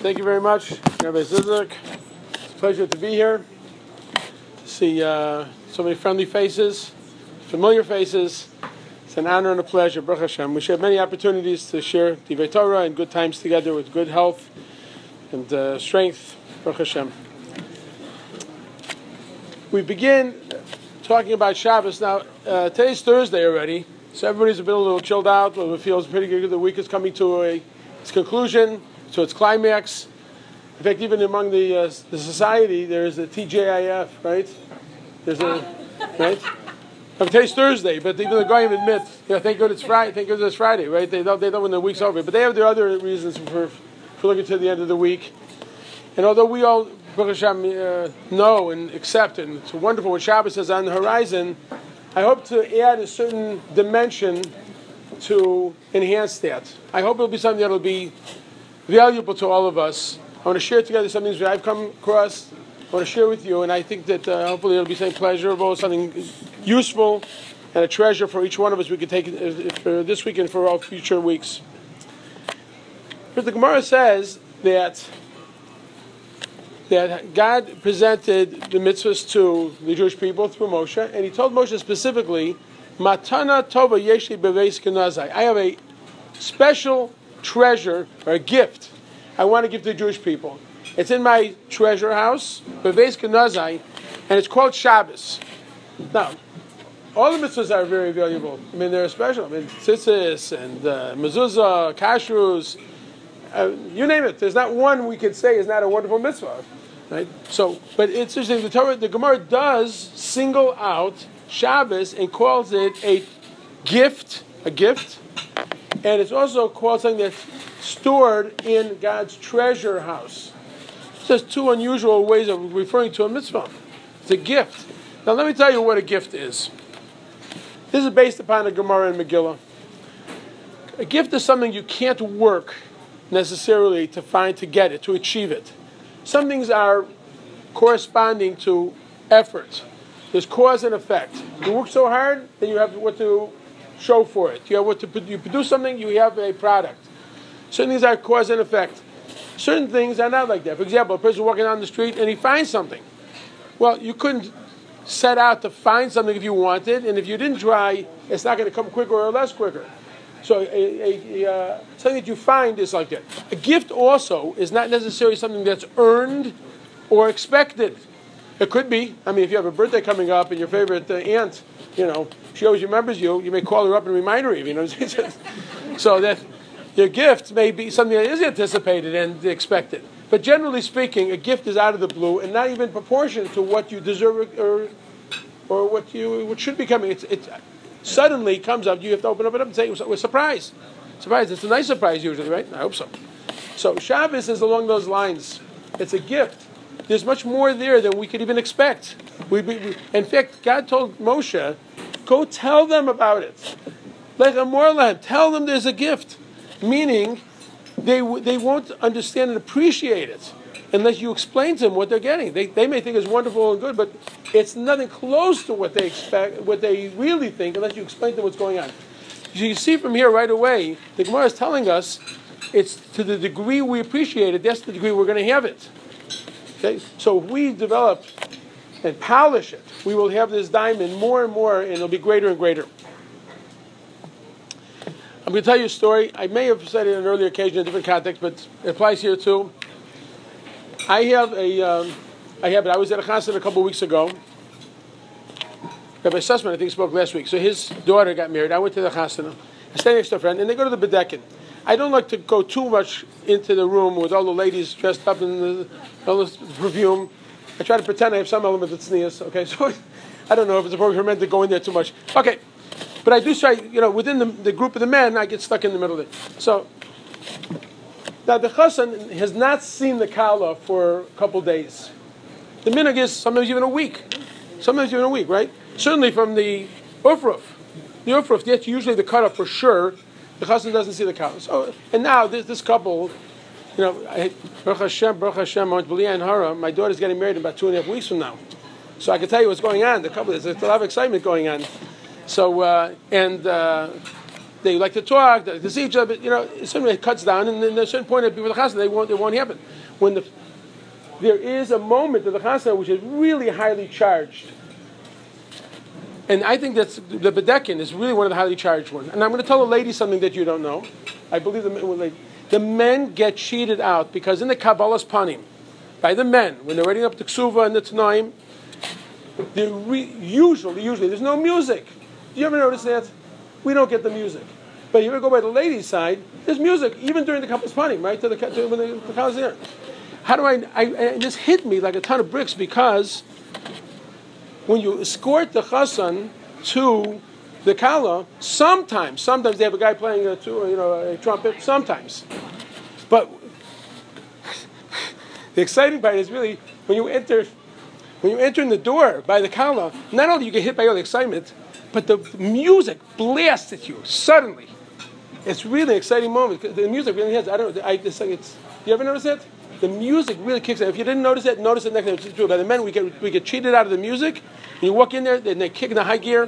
Thank you very much, Rabbi Zizek. It's a pleasure to be here, to see so many friendly faces, familiar faces. It's an honor and a pleasure, Baruch Hashem. We should have many opportunities to share Divrei Torah and good times together with good health and strength, Baruch Hashem. We begin talking about Shabbos. Now, today's Thursday already, so everybody's been a little chilled out. It feels pretty good. The week is coming to its conclusion, to its climax. In fact, even among the society, there's a TGIF, right? There's a right. Today's Thursday, but even the Goyim admit, thank God it's Friday. Thank God it's Friday, right? They don't when the week's over, but they have their other reasons for looking to the end of the week. And although we all, Baruch Hashem, know and accept, and it's wonderful when Shabbos is on the horizon, I hope to add a certain dimension to enhance that. I hope it'll be something that'll be valuable to all of us. I want to share together some things that I've come across. I want to share with you, and I think that hopefully it'll be something pleasurable, something useful, and a treasure for each one of us we can take for this week and for all future weeks. But the Gemara says that God presented the mitzvahs to the Jewish people through Moshe, and he told Moshe specifically, Matana tova yeshi beveis kenazai. I have a special treasure, or a gift, I want to give to the Jewish people. It's in my treasure house, beveis kenazai, and it's called Shabbos. Now, all the mitzvahs are very valuable. I mean, they're special. I mean, tzitzis and mezuzah, kashrus, you name it. There's not one we could say is not a wonderful mitzvah, right? So, but it's interesting. The Gemara does single out Shabbos and calls it a gift, and it's also called something that's stored in God's treasure house. It's just two unusual ways of referring to a mitzvah. It's a gift. Now, let me tell you what a gift is. This is based upon a Gemara in Megillah. A gift is something you can't work necessarily to find, to get it, to achieve it. Some things are corresponding to effort. There's cause and effect. You work so hard, then you have what to show for it. You produce something, you have a product. Certain things are cause and effect. Certain things are not like that. For example, a person walking down the street and he finds something. Well, you couldn't set out to find something if you wanted, and if you didn't try, it's not going to come quicker or less quicker. So something that you find is like that. A gift also is not necessarily something that's earned or expected. It could be. I mean, if you have a birthday coming up and your favorite aunt, she always remembers you, you may call her up and remind her even. So that your gift may be something that is anticipated and expected. But generally speaking, a gift is out of the blue and not even proportionate to what you deserve or what should be coming. It suddenly comes up. You have to open it up and say, "We're surprised." Surprise! It's a nice surprise usually, right? I hope so. So Shabbos is along those lines. It's a gift. There's much more there than we could even expect. In fact, God told Moshe, "Go tell them about it. Tell them there's a gift." Meaning, they won't understand and appreciate it unless you explain to them what they're getting. They may think it's wonderful and good, but it's nothing close to what they expect, what they really think, unless you explain to them what's going on. You see from here right away, the Gemara is telling us it's to the degree we appreciate it, that's the degree we're going to have it. Okay? So if we develop and polish it, we will have this diamond more and more, and it'll be greater and greater. I'm going to tell you a story. I may have said it on an earlier occasion in a different context, but it applies here too. I was at a chasana a couple of weeks ago. Rabbi Sussman, I think, spoke last week. So his daughter got married. I went to the chasana. I stayed next to a friend, and they go to the Bedekin. I don't like to go too much into the room with all the ladies dressed up in all this perfume. I try to pretend I have some element of tznius. Okay, so I don't know if it's appropriate for men to go in there too much. Okay. But I do try, within the group of the men, I get stuck in the middle of it. So, now the chassan has not seen the kala for a couple days. The minhag is sometimes even a week. Right? Certainly from the ufruf. The ufruf, that's usually the cutoff for sure. The chassan doesn't see the kala. So, and now this couple, Baruch Hashem, my daughter's getting married in about 2.5 weeks from now. So I can tell you what's going on. There's a lot of excitement going on. So, they like to talk, they like to see each other. Suddenly it cuts down, and then at a certain point before the chasana, it won't happen. There is a moment of the chasana which is really highly charged. And I think that's the Bedekin is really one of the highly charged ones. And I'm going to tell a lady something that you don't know. I believe the men get cheated out because in the Kabbalah's Panim, by the men, when they're writing up the Ksuva and the Tanaim, usually there's no music. Do you ever notice that? We don't get the music. But you ever go by the ladies' side, there's music, even during the Kabbalah's Panim, right? When the Kabbalah's there. How do it just hit me like a ton of bricks because when you escort the chassan to the kala, sometimes they have a guy playing a trumpet, sometimes. But the exciting part is really when you enter in the door by the kala, not only you get hit by all the excitement, but the music blasts at you suddenly. It's really an exciting moment. The music really has. You ever notice that? The music really kicks in. If you didn't notice it, notice it next time. It's true. By the men, we get cheated out of the music. And you walk in there, and they kick in the high gear.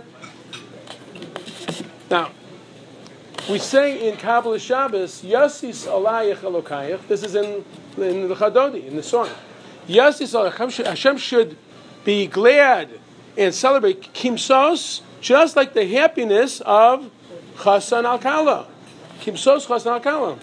Now, we say in Kabbalah Shabbos, Yasis Alayich Elokayich. This is in the Chadodi, in the song. Yasis Alayich. Hashem should be glad and celebrate Kimsos, just like the happiness of Chassan Al-Kala. Kimsos Chassan Al-Kala.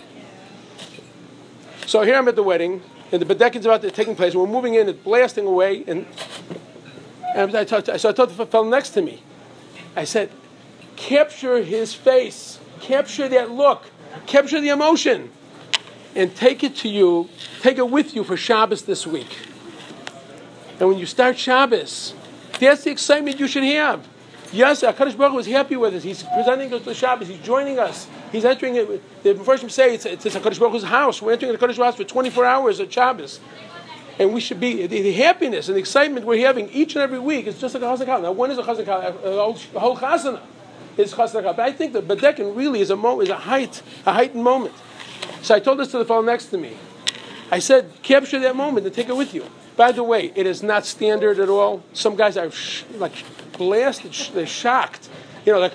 So here I'm at the wedding, and the Bedekin's about to taking place, and we're moving in, it's blasting away, and I told the fellow next to me, I said, capture his face, capture that look, capture the emotion, and take it with you for Shabbos this week. And when you start Shabbos, that's the excitement you should have. Yes, HaKadosh Baruch Hu is happy with us. He's presenting us to Shabbos. He's joining us. He's entering it. The first say it's HaKadosh Baruch Hu's house. We're entering the HaKadosh Baruch Hu's house for 24 hours at Shabbos. And we should be, the happiness and the excitement we're having each and every week is just like a Chazan Kala. Now, when is a Chazan Kala? A whole Chazana is Chazan Kala. But I think the Bedekin really is a heightened moment. So I told this to the fellow next to me. I said, capture that moment and take it with you. By the way, it is not standard at all. Some guys are blasted, they're shocked. In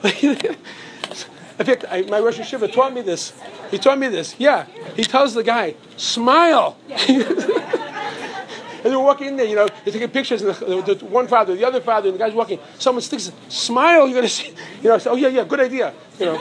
fact, my Rosh Hashiva taught me this. He taught me this. Yeah, he tells the guy, smile. And they're walking in there, they're taking pictures, and the one father, the other father, and the guy's walking. Someone sticks, smile, you're going to see. Oh yeah, good idea. Now,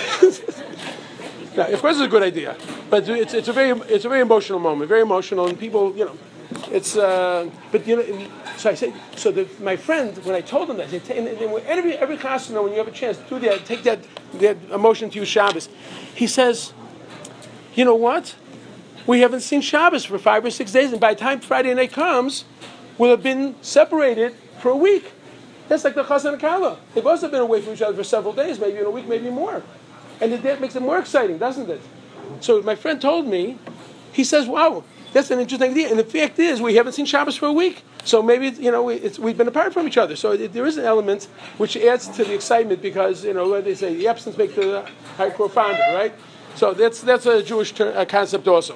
of course it's a good idea, but it's a very emotional moment, very emotional, and people, it's, so I say, my friend, when I told him that, I said, every chasana, when you have a chance, do that, take that emotion to you Shabbos. He says, you know what? We haven't seen Shabbos for 5 or 6 days, and by the time Friday night comes, we'll have been separated for a week. That's like the Chassan and Kala. They both have been away from each other for several days, maybe in a week, maybe more. And that makes it more exciting, doesn't it? So my friend told me, he says, wow, that's an interesting idea. And the fact is, we haven't seen Shabbos for a week. So maybe, we've been apart from each other. So there is an element which adds to the excitement because, what they say, the absence makes the heart grow fonder, right? So that's a Jewish concept also.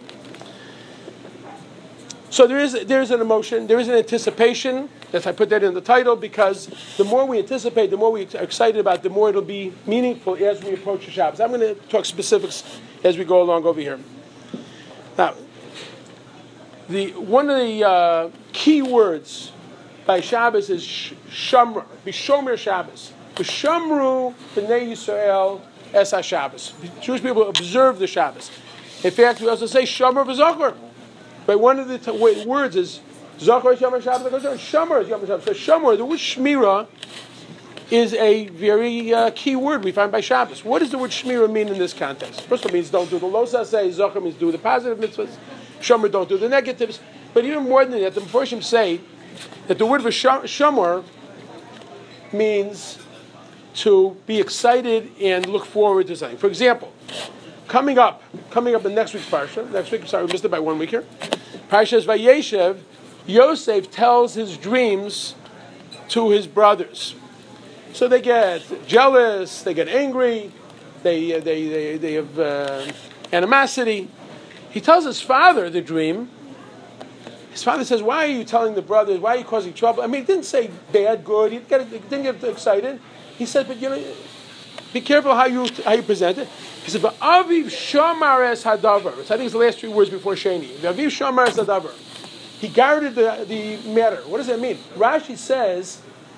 So there is an emotion, there is an anticipation. That's I put that in the title because the more we anticipate, the more we are excited about, the more it'll be meaningful as we approach the Shabbos. I'm going to talk specifics as we go along over here. Now, one of the key words by Shabbos is Shamra, Bishomer Shabbos. B'Shamru B'nei Yisrael Es HaShabbos. Jewish people observe the Shabbos. In fact, we also say Shomer V'Zochor. But one of the words is Zochor Shomer Shabbos. Shomer is Yom Shabbos. So Shomer, the word Shmira, is a very key word we find by Shabbos. What does the word Shmira mean in this context? First of all, it means don't do the lo saseh. Zochor means do the positive mitzvahs. Shomer, don't do the negatives. But even more than that, the Mephoshim say that the word Shomer means to be excited and look forward to something. For example, coming up in next week's parsha. We missed it by 1 week here. Parshas Vayeshev, Yosef tells his dreams to his brothers. So they get jealous, they get angry, they have animosity. He tells his father the dream. His father says, "Why are you telling the brothers? Why are you causing trouble?" I mean, he didn't say bad, good. He didn't get excited. He said, "But be careful how you present it. He said, "V'aviv shamar es hadavar." I think it's the last 3 words before sheni. V'aviv shamar es hadavar. He guarded the matter. What does that mean? Rashi says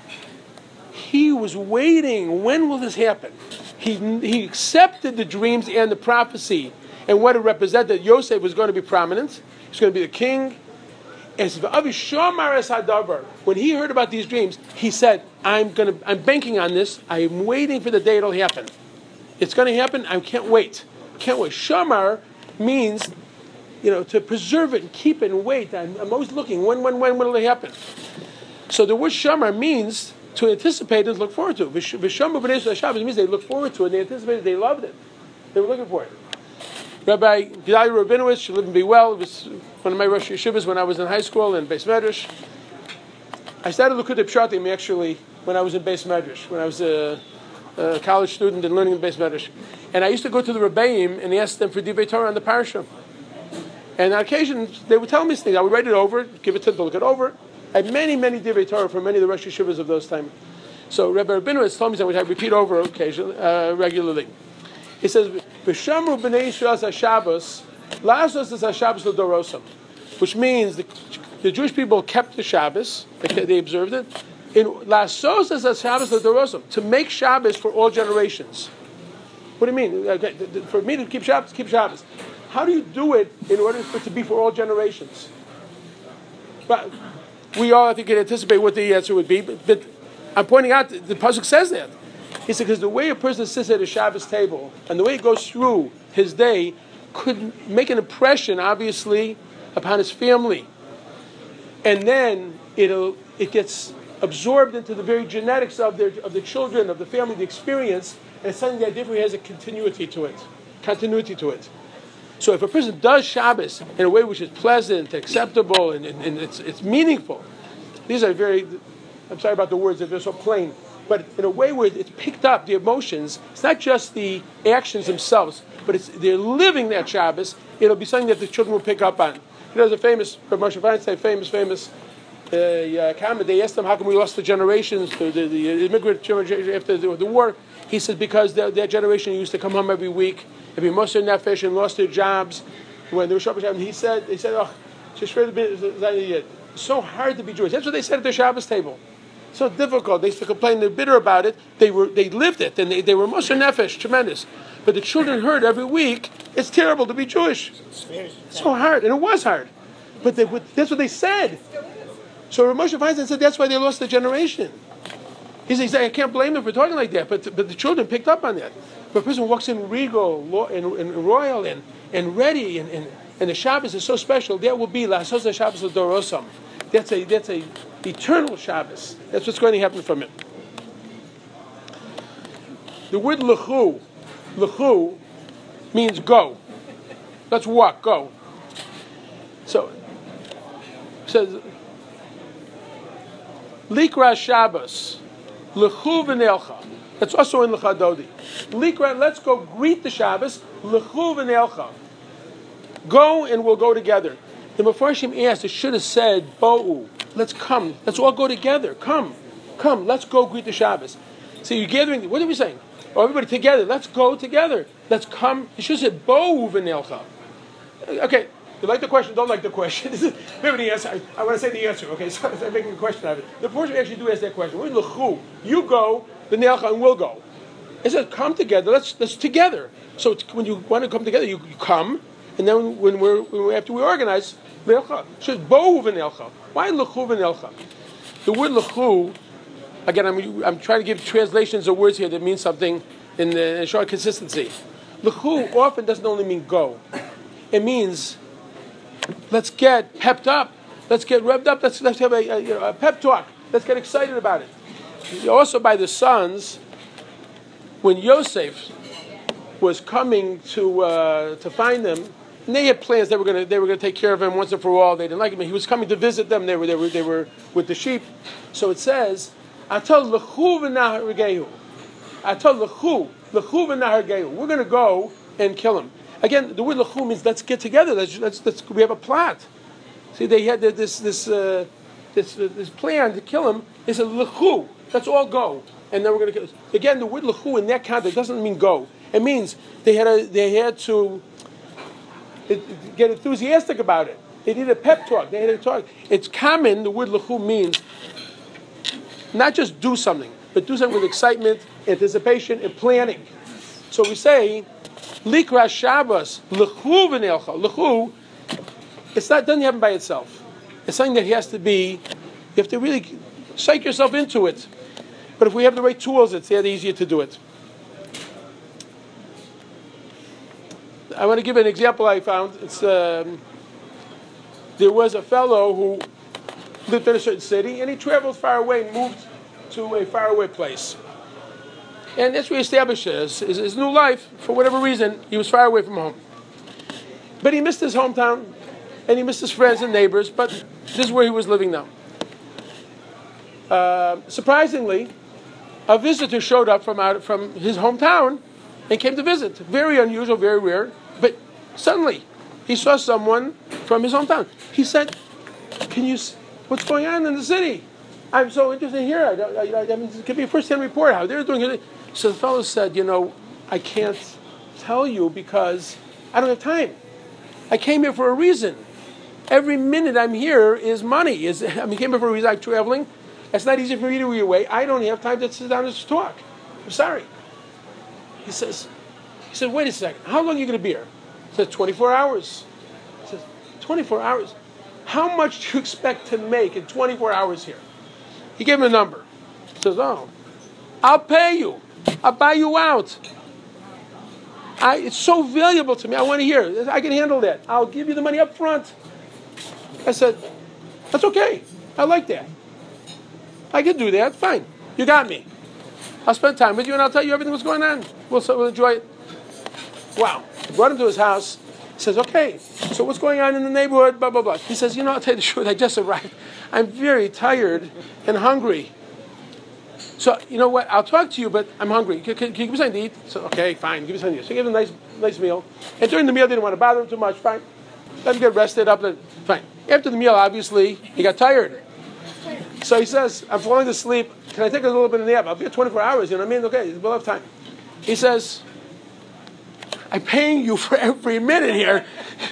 he was waiting. When will this happen? He accepted the dreams and the prophecy and what it represented. That Yosef was going to be prominent. He's going to be the king. And when he heard about these dreams, he said, I'm banking on this. I'm waiting for the day it'll happen. It's going to happen. I can't wait. Can't wait. Shamar means, to preserve it and keep it and wait. I'm always looking. When will it happen? So the word shamar means to anticipate and look forward to. Vishamar b'nei Shabbos means they looked forward to it. They anticipated. They loved it. They were looking for it. Rabbi Gidai Rabinowitz, should live and be well, was one of my Rosh Yeshivas when I was in high school in Beis Medrash. I started Likutei Pshatim actually when I was in Beis Medrash, when I was a college student and learning in Beis Medrash. And I used to go to the Rebbeim and ask them for Divrei Torah on the Parsha. And on occasion, they would tell me things. I would write it over, give it to them to look it over. I had many Divrei Torah from many of the Rosh Yeshivas of those times. So Rabbi Rabinowitz told me something which I repeat over occasionally, regularly. He says, "V'shamru b'nei Yisrael HaShabbos, la'asos es HaShabbos l'dorosam," which means the Jewish people kept the Shabbos, they observed it. In la'asos es HaShabbos l'dorosam, to make Shabbos for all generations. What do you mean? For me to keep Shabbos. How do you do it in order for it to be for all generations? But we all, I think, can anticipate what the answer would be. But I'm pointing out the pasuk says that. He said, because the way a person sits at a Shabbos table and the way he goes through his day could make an impression, obviously, upon his family. And then it gets absorbed into the very genetics of the children, of the family, the experience, and it's something that differently has a continuity to it. So if a person does Shabbos in a way which is pleasant, acceptable, and it's meaningful, these are I'm sorry about the words, they're so plain, but in a way where it's picked up, the emotions, it's not just the actions themselves, but they're living that Shabbos, it'll be something that the children will pick up on. There's a famous, Moshe Feinstein, famous comment. They asked him, how come we lost the generations, the immigrant generation after the war? He said, because that generation used to come home every week, and be Moser Nefesh, and lost their jobs. When they were Shabbos, he said, oh, it's so hard to be Jewish. That's what they said at their Shabbos table. So difficult. They used to complain. They're bitter about it. They lived it, and they were Moser Nefesh, tremendous. But the children heard every week, it's terrible to be Jewish. It's so hard, and it was hard. But that's what they said. So Moshe Feinstein said that's why they lost the generation. He said, I can't blame them for talking like that, but the children picked up on that. But a person walks in regal and royal and ready, and the Shabbos is so special, that will be La'asos HaShabbos L'Dorosam. That's a eternal Shabbos. That's what's going to happen from it. The word lechu means go. Let's walk, go. So, it says, Likra Shabbos, lechu v'neilcha. That's also in Lecha Dodi. Likra, let's go greet the Shabbos, lechu v'neilcha. Go and we'll go together. The Mefarshim asked, it should have said, bo'u, let's come, let's all go together, come, let's go greet the Shabbos. So you're gathering, what are we saying? Oh, everybody together, let's go together, let's come. It should have said, bo'u v'neilcha. Okay, you like the question, don't like the question. Maybe the answer, I want to say the answer, okay, so I'm making a question out of it. The Mefarshim actually do ask that question. We're lechu, you go, v'neilcha, and we'll go. It says, come together, let's together. So when you want to come together, you come, and then after we organize, lecha. So bo'u v'neilcha. Why lechu v'neilcha? The word lechu, again, I'm trying to give translations of words here that mean something in short consistency. Lechu often doesn't only mean go. It means let's get pepped up, let's get revved up, let's have a pep talk, let's get excited about it. Also by the sons, when Yosef was coming to find them, and they had plans. They were going to take care of him once and for all. They didn't like him. He was coming to visit them. They were with the sheep. So it says, "Atal lechu v'nahar gehu." Atal lechu v'nahar. We're going to go and kill him. Again, the word lechu means let's get together. Let's we have a plot. See, they had this plan to kill him. They said lechu. Let's all go. and then we're going to again. The word lechu in that context doesn't mean go. It means they had to get enthusiastic about it. They did a pep talk. They had a talk. It's common. The word lechu means not just do something, but do something with excitement, anticipation, and planning. So we say, Likra Shabbos, lechu v'neilcha. Lechu, doesn't happen by itself. It's something that has to be, you have to really psych yourself into it. But if we have the right tools, it's easier to do it. I want to give an example I found. It's there was a fellow who lived in a certain city, and he traveled far away and moved to a faraway place. And that's where he established his new life. For whatever reason, he was far away from home. But he missed his hometown, and he missed his friends and neighbors, but this is where he was living now. Surprisingly, a visitor showed up from his hometown and came to visit. Very unusual, very rare. But suddenly, he saw someone from his hometown. He said, what's going on in the city? I'm so interested in here. I mean, it could be a first-hand report how they're doing it. So the fellow said, I can't tell you because I don't have time. I came here for a reason. Every minute I'm here is money. I came here for a reason. I'm traveling. It's not easy for me to be away. I don't have time to sit down and just talk. I'm sorry. He said, wait a second. How long are you going to be here? He says, 24 hours. He says, 24 hours? How much do you expect to make in 24 hours here? He gave him a number. He says, I'll pay you. I'll buy you out. It's so valuable to me. I want to hear. I can handle that. I'll give you the money up front. I said, that's okay. I like that. I can do that. Fine. You got me. I'll spend time with you and I'll tell you everything that's going on. We'll enjoy it. Wow. Brought him to his house. He says, okay, so what's going on in the neighborhood? Blah, blah, blah. He says, I'll tell you the truth. I just arrived. I'm very tired and hungry. So, you know what? I'll talk to you, but I'm hungry. Can you give me something to eat? So, okay, fine. Give me something to eat. So he gave him a nice meal. And during the meal, didn't want to bother him too much. Fine. Let him get rested up. Fine. After the meal, obviously, he got tired. So he says, I'm falling asleep. Can I take a little bit of nap? I'll be here 24 hours. You know what I mean? Okay, we'll have time. He says, I'm paying you for every minute here.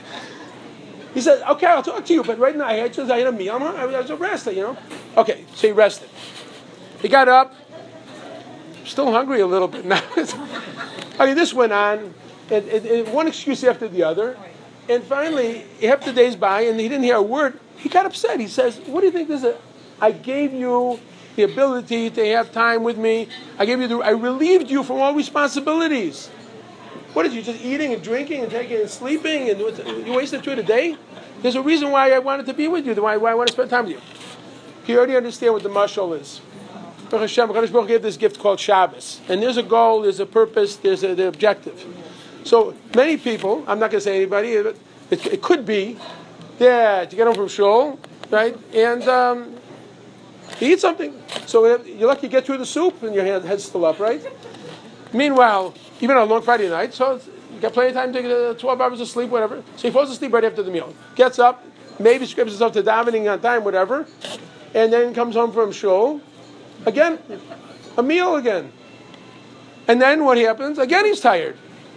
He said, okay, I'll talk to you, but right now I had a meal. I was rested, Okay, so he rested. He got up, still hungry a little bit now. This went on, and one excuse after the other. And finally, after the days by, and he didn't hear a word, he got upset. He says, what do you think this is? I gave you the ability to have time with me. I relieved you from all responsibilities. What is you just eating and drinking and taking and sleeping and you wasted 2 a day? There's a reason why I wanted to be with you, why I want to spend time with you. You already understand what the mashal is. Baruch Hashem, Kadosh Baruch Hu gave this gift called Shabbos. And there's a goal, there's a purpose, there's the objective. So many people, I'm not going to say anybody, but it could be that you get home from shul, right, and you eat something. So you're lucky you get through the soup and your head's still up, right? Meanwhile, even on a long Friday night, so you got plenty of time to get 12 hours of sleep, whatever. So he falls asleep right after the meal. Gets up, maybe scripts himself to davening on time, whatever, and then comes home from shul. Again, a meal again. And then what happens? Again, he's tired.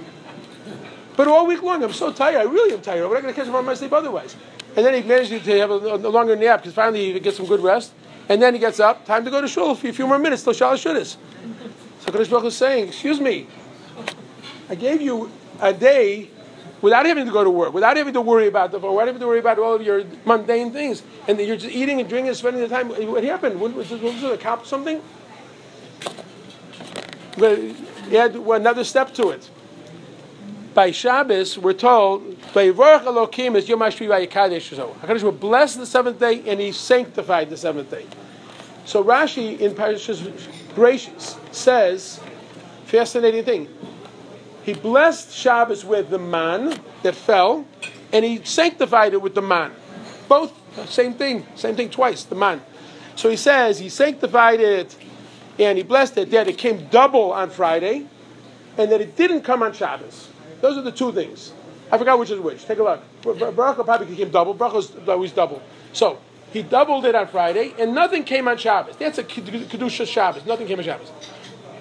But all week long, I'm so tired. I really am tired. I'm not going to catch up on my sleep otherwise. And then he manages to have a longer nap because finally he gets some good rest. And then he gets up. Time to go to shul. A few more minutes till Shalosh Shudas. So Kadosh Baruch Hu is saying, excuse me, I gave you a day without having to go to work, without having to worry about the phone, without having to worry about all of your mundane things. And then you're just eating and drinking and spending the time. What happened? Was it accomplish something? But add another step to it. By Shabbos, we're told, HaKadosh Baruch Hu blessed the seventh day and he sanctified the seventh day. So Rashi in Parashas Bereishis says, fascinating thing. He blessed Shabbos with the man that fell, and he sanctified it with the man. Both, same thing twice, the man. So he says he sanctified it and he blessed it, that it came double on Friday, and that it didn't come on Shabbos. Those are the two things. I forgot which is which. Take a look. Baruch probably became double. Baruch was always double. So he doubled it on Friday, and nothing came on Shabbos. That's a Kedusha Shabbos. Nothing came on Shabbos.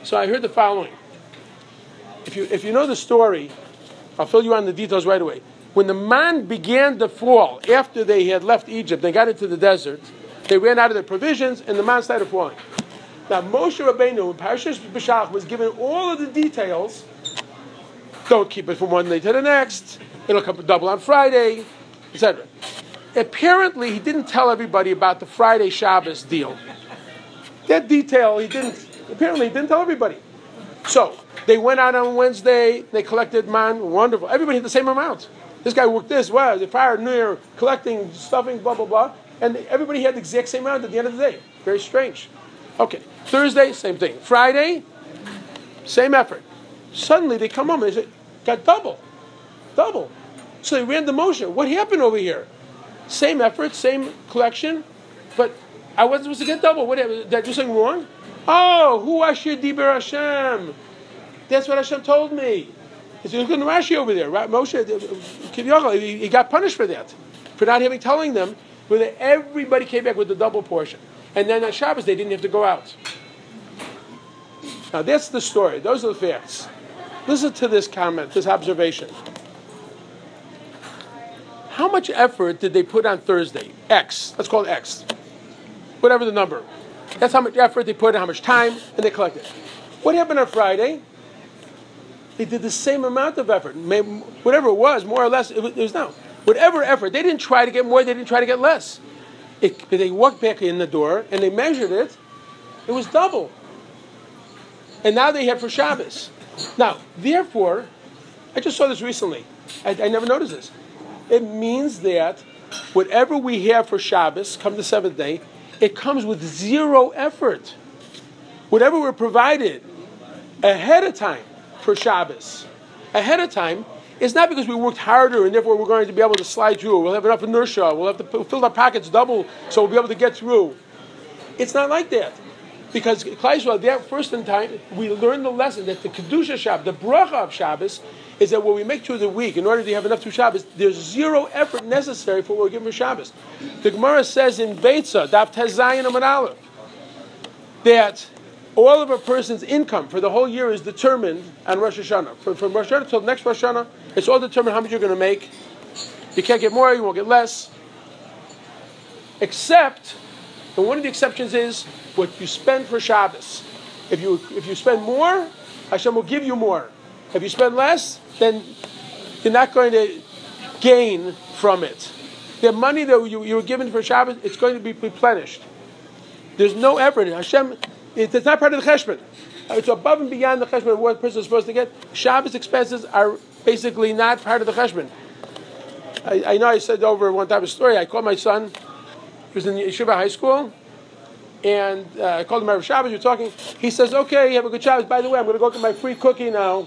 So I heard the following. If you know the story, I'll fill you on the details right away. When the man began to fall, after they had left Egypt, they got into the desert, they ran out of their provisions, and the man started falling. Now, Moshe Rabbeinu, in Parashas B'Shalach, was given all of the details. Don't keep it from one day to the next. It'll come double on Friday, etc. Apparently, he didn't tell everybody about the Friday Shabbos deal. That detail, he didn't tell everybody. So, they went out on Wednesday, they collected man, wonderful. Everybody had the same amount. This guy worked this, the fire New Year, collecting, stuffing, blah, blah, blah. And everybody had the exact same amount at the end of the day. Very strange. Okay, Thursday, same thing. Friday, same effort. Suddenly they come home and they say, got double. So they ran the motion. What happened over here? Same effort, same collection, but I wasn't supposed to get double. What happened? Did I do something wrong? Oh, Hu Asher Diber Hashem. That's what Hashem told me. He's looking at Rashi over there. Moshe, he got punished for that, for not having telling them. But everybody came back with the double portion. And then on Shabbos, they didn't have to go out. Now, that's the story. Those are the facts. Listen to this comment, this observation. How much effort did they put on Thursday? X. Let's call it X. Whatever the number. That's how much effort they put in, how much time, and they collected. What happened on Friday? They did the same amount of effort. Whatever it was, more or less, it was no. Whatever effort. They didn't try to get more, they didn't try to get less. They walked back in the door, and they measured it. It was double. And now they have for Shabbos. Now, therefore, I just saw this recently. I never noticed this. It means that whatever we have for Shabbos, come the seventh day, it comes with zero effort. Whatever we're provided ahead of time for Shabbos, ahead of time, it's not because we worked harder and therefore we're going to be able to slide through. We'll have enough inertia. We'll have to fill our pockets double so we'll be able to get through. It's not like that. Because Klal Yisrael, that first in time, we learned the lesson that the Kedusha Shabbos, the bracha of Shabbos, is that when we make through the week, in order to have enough through Shabbos, there's zero effort necessary for what we're given for Shabbos. The Gemara says in Beitza, Daf Tez Zayin Amud Aleph, that all of a person's income for the whole year is determined on Rosh Hashanah. From Rosh Hashanah till next Rosh Hashanah, it's all determined how much you're going to make. You can't get more, you won't get less. Except, and one of the exceptions is what you spend for Shabbos. If you spend more, Hashem will give you more. If you spend less, then you're not going to gain from it. The money that you were given for Shabbos, it's going to be replenished. There's no effort. Hashem, it's not part of the cheshbon. It's above and beyond the cheshbon of what a person is supposed to get. Shabbos expenses are basically not part of the cheshbon. I know I said over one time a story. I called my son. He was in Yeshiva High School. And I called him Erev Shabbos. We were talking. He says, okay, have a good Shabbos. By the way, I'm going to go get my free cookie now.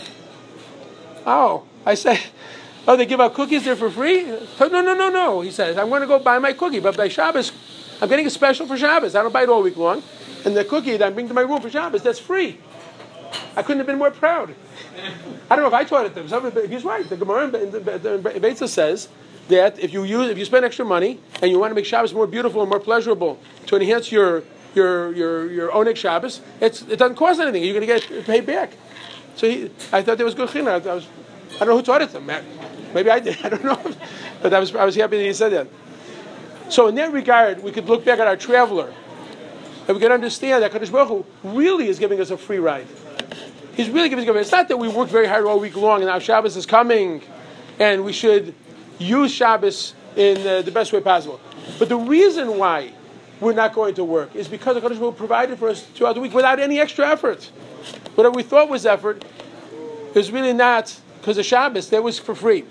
Oh. I said, oh, they give out cookies there for free? No. He says, I'm going to go buy my cookie. But by Shabbos, I'm getting a special for Shabbos. I don't buy it all week long. And the cookie that I bring to my room for Shabbos, that's free. I couldn't have been more proud. I don't know if I taught it to him. He's right. The Gemara in Beitza says that if you spend extra money and you want to make Shabbos more beautiful and more pleasurable to enhance your Oneg Shabbos, it doesn't cost anything. You're going to get paid back. So I thought that was good china. I don't know who taught it to him. Maybe I did. I don't know. But I was happy that he said that. So in that regard, we could look back at our traveler and we can understand that Kadosh Baruch Hu really is giving us a free ride. He's really giving us a free ride. It's not that we worked very hard all week long and now Shabbos is coming and we should use Shabbos in the best way possible. But the reason why we're not going to work is because the Kadosh Baruch Hu provided for us throughout the week without any extra effort. Whatever we thought was effort is really not because of Shabbos. That was for free.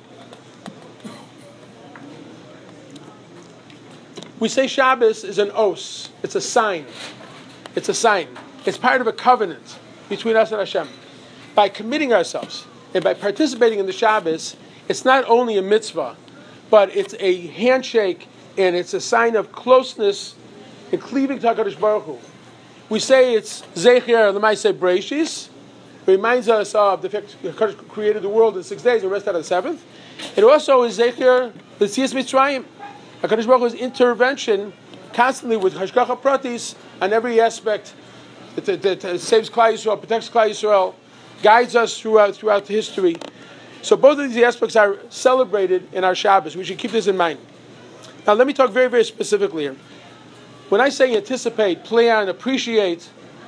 We say Shabbos is an os. It's a sign. It's a sign. It's part of a covenant between us and Hashem. By committing ourselves and by participating in the Shabbos, it's not only a mitzvah, but it's a handshake and it's a sign of closeness and cleaving to HaKadosh Baruch Hu. We say it's Zecher L'maaseh Bereishis. It reminds us of the fact that HaKadosh created the world in 6 days and rested on the seventh. It also is Zecher L'tzias Mitzrayim. HaKadosh Baruch Hu's intervention constantly with Hashgacha Pratis on every aspect that saves Klal Yisrael, protects Klal Yisrael, guides us throughout the history. So both of these aspects are celebrated in our Shabbos. We should keep this in mind. Now let me talk very, very specifically here. When I say anticipate, plan, appreciate,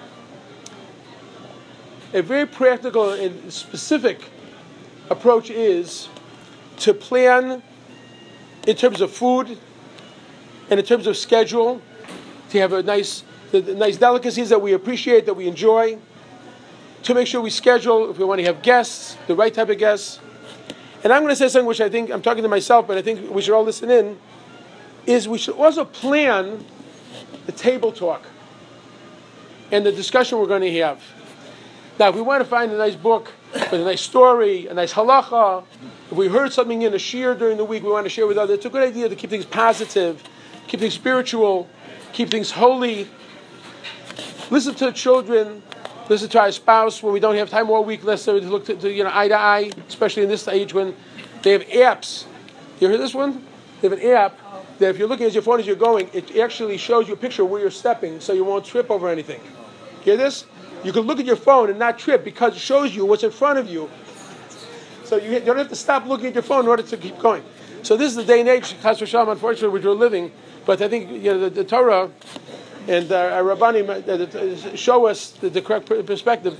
a very practical and specific approach is to plan in terms of food and in terms of schedule, to have the nice delicacies that we appreciate, that we enjoy, to make sure we schedule, if we want to have guests, the right type of guests. And I'm going to say something which I think, I'm talking to myself, but I think we should all listen in, is we should also plan the table talk and the discussion we're going to have. Now, if we want to find a nice book with a nice story, a nice halacha, if we heard something in a shiur during the week we want to share with others, it's a good idea to keep things positive, keep things spiritual, keep things holy. Listen to the children, listen to our spouse when we don't have time all week necessarily to look to eye to eye, especially in this age when they have apps. You heard this one? They have an app that if you're looking at your phone as you're going, it actually shows you a picture of where you're stepping so you won't trip over anything. Hear this? You can look at your phone and not trip because it shows you what's in front of you. So you don't have to stop looking at your phone in order to keep going. So this is the day and age, Chas v'shalom, unfortunately, which we're living. But I think the Torah and our Rabbanim show us the correct perspective.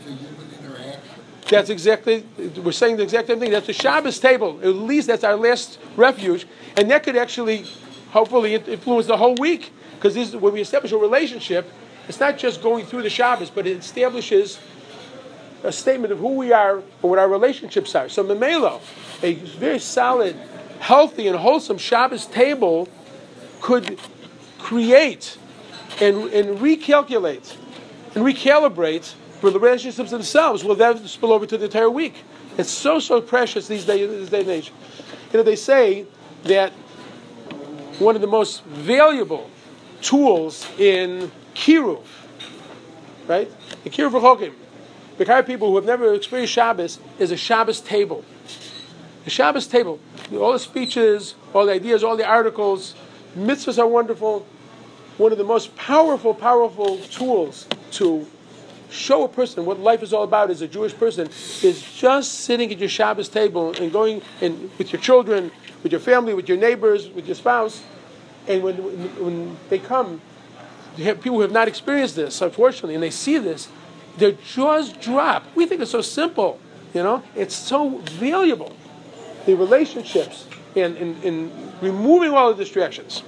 That's exactly, we're saying the exact same thing. That's the Shabbos table. At least that's our last refuge. And that could actually, hopefully, influence the whole week. Because when we establish a relationship, it's not just going through the Shabbos, but it establishes a statement of who we are and what our relationships are. So Memelo, a very solid, healthy, and wholesome Shabbos table could create and recalculate and recalibrate for the relationships themselves. Will that spill over to the entire week? It's so precious these days, this day and age. They say that one of the most valuable tools in Kiruv, right? The Kiruv Rechokim, the kind of people who have never experienced Shabbos, is a Shabbos table. The Shabbos table, all the speeches, all the ideas, all the articles, mitzvahs are wonderful. One of the most powerful tools to show a person what life is all about as a Jewish person is just sitting at your Shabbos table and going and with your children, with your family, with your neighbors, with your spouse. And when they come, people who have not experienced this, unfortunately, and they see this, their jaws drop. We think it's so simple, It's so valuable. The relationships and removing all the distractions.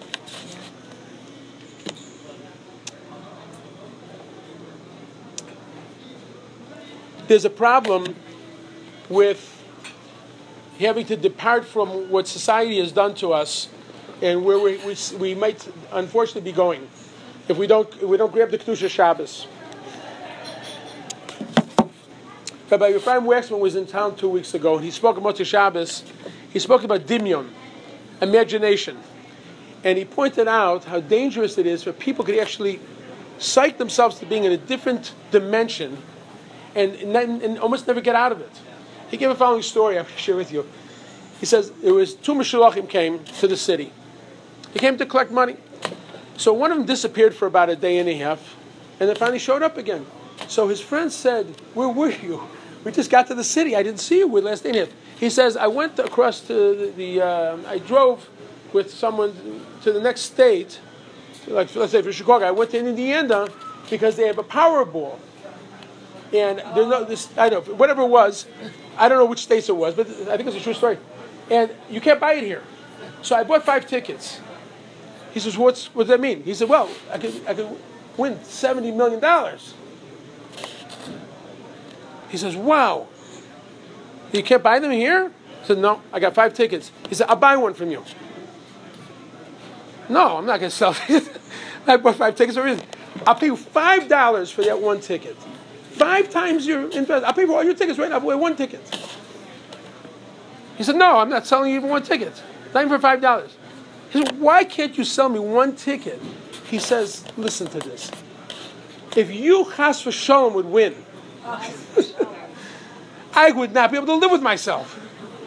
There's a problem with having to depart from what society has done to us and where we might unfortunately be going if we don't grab the Kedusha Shabbos. Rabbi Ephraim Waxman was in town 2 weeks ago, and he spoke about Motzei Shabbos. He spoke about Dimyon, imagination. And he pointed out how dangerous it is for people to actually psych themselves to being in a different dimension and almost never get out of it. He gave a following story I'm going to share with you. He says, there was two Meshulachim came to the city. He came to collect money. So one of them disappeared for about a day and a half, and then finally showed up again. So his friend said, where were you? We just got to the city. I didn't see you last day and a half. He says, I went across to I drove with someone to the next state, like let's say for Chicago. I went to Indiana because they have a Powerball. And there's no, I don't know, whatever it was, I don't know which states it was, but I think it's a true story. And you can't buy it here. So I bought 5 tickets. He says, what does that mean? He said, well, I could win $70 million. He says, wow. You can't buy them here? I said, no, I got 5 tickets. He said, I'll buy one from you. No, I'm not going to sell it. I bought 5 tickets already. I'll pay you $5 for that one ticket. 5 times your investment. I'll pay for all your tickets right now. I'll buy 1 ticket. He said, no, I'm not selling you even 1 ticket. Not even for $5. He said, why can't you sell me 1 ticket? He says, listen to this. If you, Chas v'Shalom, would win, I would not be able to live with myself.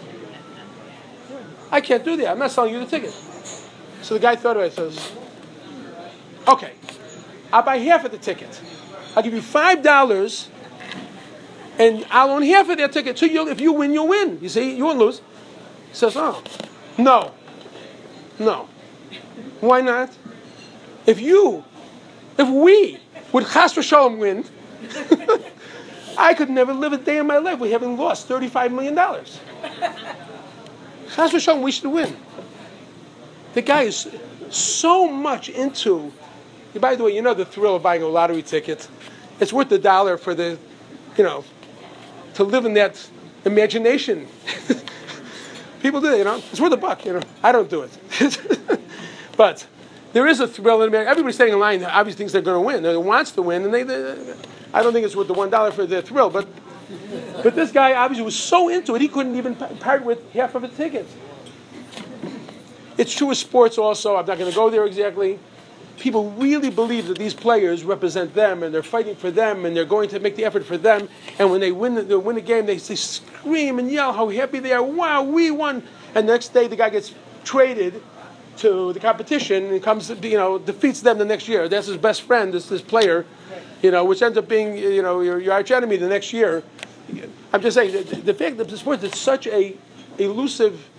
I can't do that. I'm not selling you the ticket. So the guy thought of it and says, okay, I'll buy half of the ticket. I'll give you $5, and I'll own half of that ticket. So if you win, you'll win. You see, you won't lose. He says, oh, no. Why not? If we would chas v'shalom win, I could never live a day in my life with having lost $35 million. Chas v'shalom, we should win. The guy is so much into. By the way, you know the thrill of buying a lottery ticket. It's worth $1 for the, to live in that imagination. People do it, It's worth $1, I don't do it. But there is a thrill in America. Everybody standing in line obviously thinks they're going to win. They wants to win, and I don't think it's worth the $1 for the thrill. But this guy obviously was so into it, he couldn't even part with half of a ticket. It's true with sports also. I'm not going to go there exactly. People really believe that these players represent them, and they're fighting for them, and they're going to make the effort for them. And when they win the game, they scream and yell how happy they are. Wow, we won! And the next day, the guy gets traded to the competition and comes, defeats them the next year. That's his best friend, this player, which ends up being, your arch enemy the next year. I'm just saying the fact that the sport is such a elusive,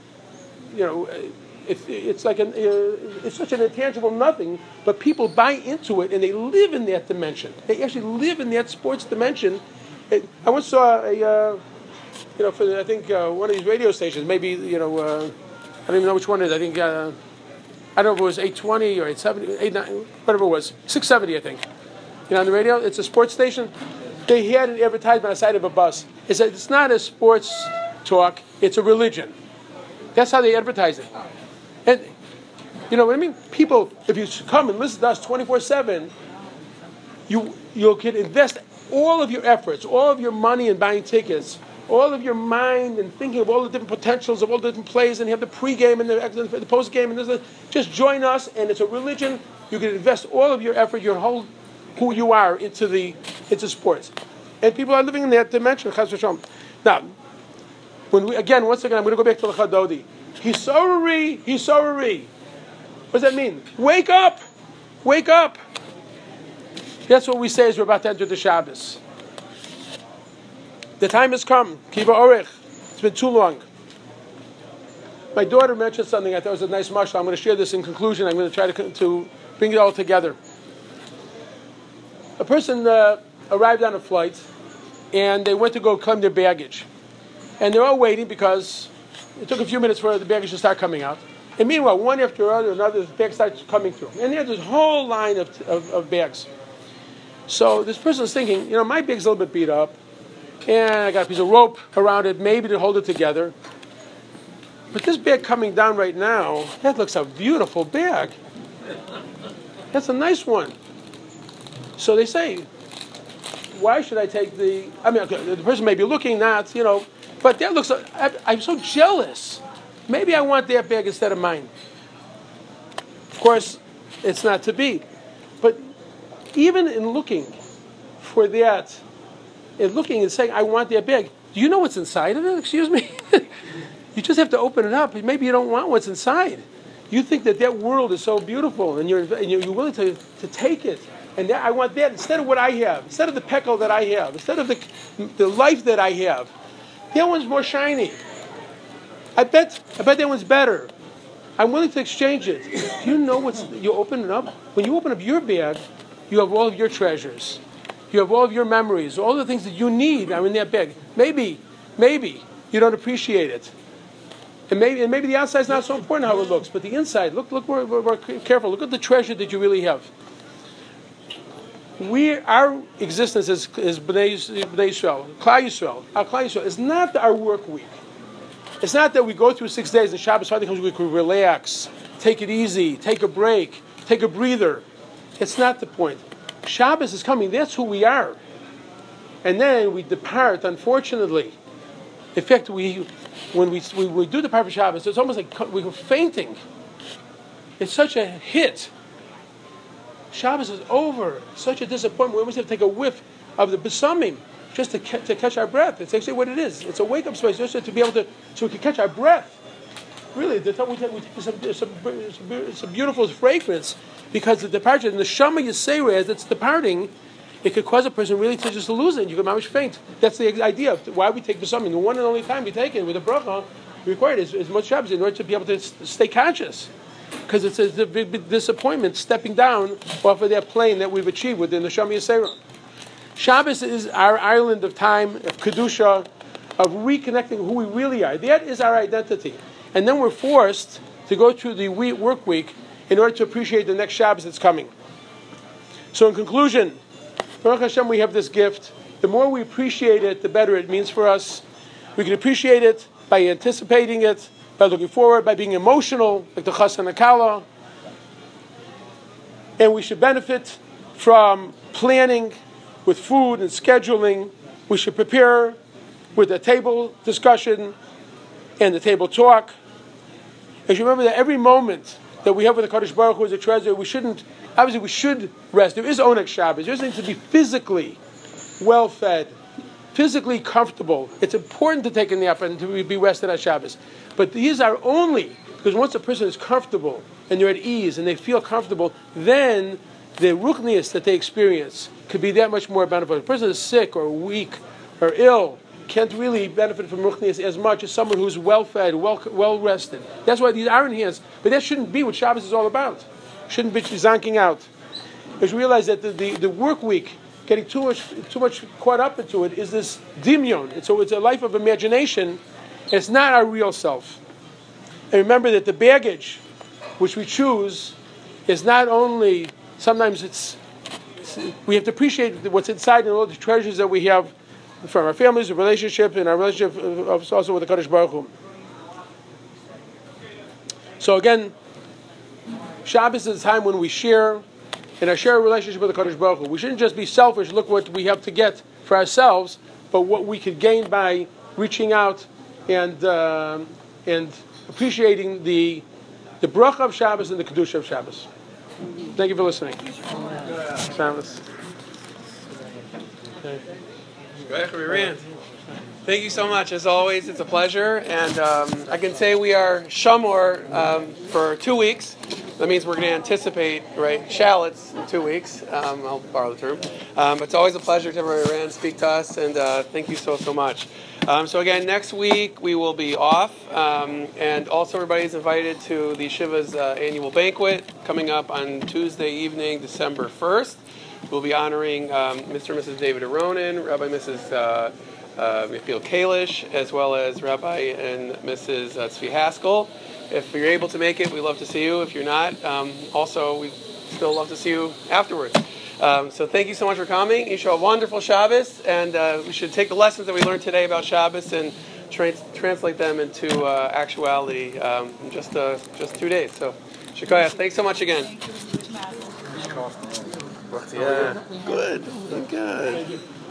it's such an intangible nothing, but people buy into it and they live in that dimension. They actually live in that sports dimension. I once saw for I think one of these radio stations, maybe I don't even know which one it is. I think I don't know if it was 820 or 870, 89, whatever it was, 670 I think. On the radio, it's a sports station. They had an advertisement on the side of a bus. It said it's not a sports talk, it's a religion. That's how they advertise it. And you know what I mean? People, if you come and listen to us 24/7, you can invest all of your efforts, all of your money in buying tickets, all of your mind and thinking of all the different potentials of all the different plays, and you have the pregame and the postgame, and just join us. And it's a religion. You can invest all of your effort, your whole who you are into sports, and people are living in that dimension. Now, once again, I'm going to go back to the Chadodi. Hisaruri. What does that mean? Wake up! Wake up! That's what we say as we're about to enter the Shabbos. The time has come. Kiva Orech. It's been too long. My daughter mentioned something I thought was a nice mashal. I'm going to share this in conclusion. I'm going to try to bring it all together. A person arrived on a flight, and they went to go claim their baggage. And they're all waiting because it took a few minutes for the baggage to start coming out. And meanwhile, one after another, the bags start coming through. And there's this whole line of bags. So this person is thinking, my bag's a little bit beat up, and I got a piece of rope around it, maybe to hold it together. But this bag coming down right now, that looks a beautiful bag. That's a nice one. So they say, why should I take the person may be looking, but that looks, I'm so jealous. Maybe I want that bag instead of mine. Of course, it's not to be. But even in looking for that, in looking and saying, I want that bag, do you know what's inside of it? Excuse me? You just have to open it up. Maybe you don't want what's inside. You think that world is so beautiful, and you're willing to take it. And I want that instead of what I have, instead of the peckle that I have, instead of the life that I have. That one's more shiny. I bet that one's better. I'm willing to exchange it. Do you know you open it up? When you open up your bag, you have all of your treasures. You have all of your memories, all the things that you need are in that bag. Maybe you don't appreciate it. And maybe the outside's not so important how it looks, but the inside, look more careful. Look at the treasure that you really have. Our existence is Bnei Yisrael, Klal Yisrael. Our Klal Yisrael is not our work week. It's not that we go through 6 days and Shabbos finally comes, we can relax, take it easy, take a break, take a breather. It's not the point. Shabbos is coming. That's who we are. And then we depart, unfortunately. In fact, when we do depart for Shabbos, it's almost like we were fainting. It's such a hit. Shabbos is over. Such a disappointment. We almost have to take a whiff of the besamim just to catch our breath. It's actually what it is. It's a wake-up space just to be able to, so we can catch our breath. Really, it's a beautiful fragrance because the departure, and the Shama Yisera, as it's departing, it could cause a person really to just lose it. You could almost faint. That's the idea of why we take B'samim. The one and only time we take it with a bracha, we require it is Motzi Shabbos in order to be able to stay conscious. Because it's a big disappointment stepping down off of that plane that we've achieved within the Neshama Yisera. Shabbos is our island of time, of Kedusha, of reconnecting who we really are. That is our identity. And then we're forced to go through the work week in order to appreciate the next Shabbos that's coming. So in conclusion, Baruch Hashem, we have this gift. The more we appreciate it, the better it means for us. We can appreciate it by anticipating it, by looking forward, by being emotional, like the Chas and Kala. And we should benefit from planning with food and scheduling. We should prepare with the table discussion and the table talk. And you remember that every moment that we have with the Kadosh Baruch Hu is a treasure. We should rest. There is Oneg Shabbos. There needs to be physically well-fed, physically comfortable. It's important to take a nap and to be rested on Shabbos. But these are only, because once a person is comfortable and they're at ease and they feel comfortable, then the ruchnius that they experience could be that much more beneficial. If a person is sick or weak or ill, can't really benefit from ruchnius as much as someone who's well-fed, well-rested. That's why these are enhanced. But that shouldn't be what Shabbos is all about. Shouldn't be zonking out. Because we realize that the work week, getting too much caught up into it, is this dimyon. And so it's a life of imagination. It's not our real self. And remember that the baggage which we choose is not only, sometimes we have to appreciate what's inside and all the treasures that we have from our families, the relationship, and our relationship also with the Kadosh Baruch Hu. So again, Shabbos is a time when we share in our shared relationship with the Kadosh Baruch Hu. We shouldn't just be selfish, look what we have to get for ourselves, but what we could gain by reaching out and appreciating the bracha of Shabbos and the kedusha of Shabbos. Thank you for listening. Shabbos. Okay. Thank you so much. As always, it's a pleasure. And I can say we are shamor for 2 weeks. That means we're going to anticipate, shallots in 2 weeks. I'll borrow the term. It's always a pleasure to have Rabbi Rand speak to us, and thank you so much. So again, next week we will be off, and also everybody's invited to the Yeshiva's annual banquet coming up on Tuesday evening, December 1st. We'll be honoring Mr. and Mrs. David Aronin, Rabbi and Mrs. Michael Kalish, as well as Rabbi and Mrs. Tzvi Haskell. If you're able to make it, we'd love to see you. If you're not, also, we'd still love to see you afterwards. So thank you so much for coming. You should have a wonderful Shabbos, and we should take the lessons that we learned today about Shabbos and translate them into actuality in just 2 days. So, Shikaya, thanks so much again. Yeah, good.